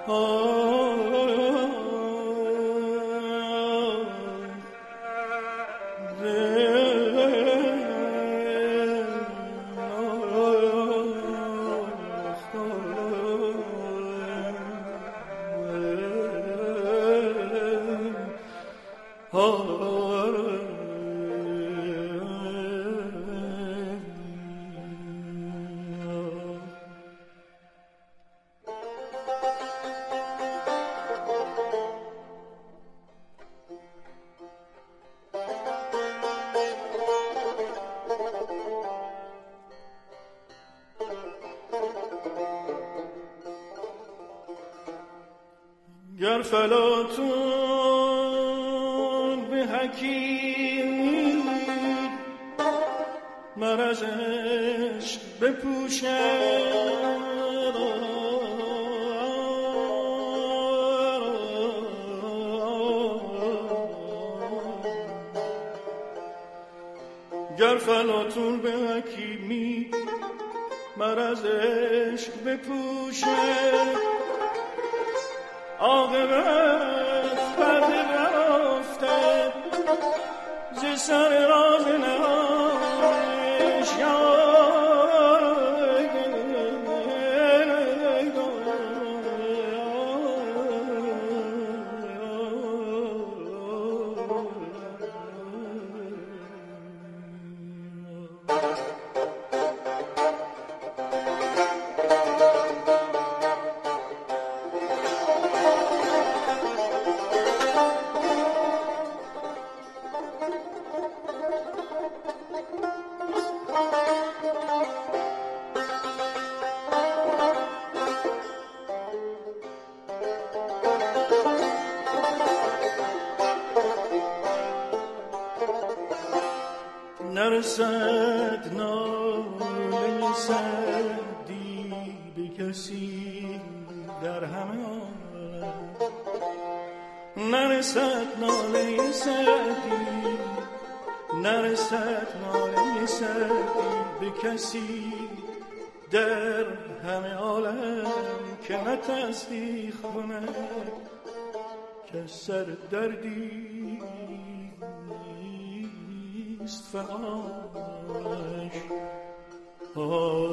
گر فلاطون به حکیمی مرض عشق بپوشد، گر فلاطون به حکیمی مرض عشق بپوشد، عاقبت پرده برافته ز سر راز نهانش. نرسد ناله سعدی به کسی در همه عالم، نرسد ناله سعدی، نرسد ناله سعدی به کسی در همه عالم که نه تصدیق کند که سر دردی است فقاش.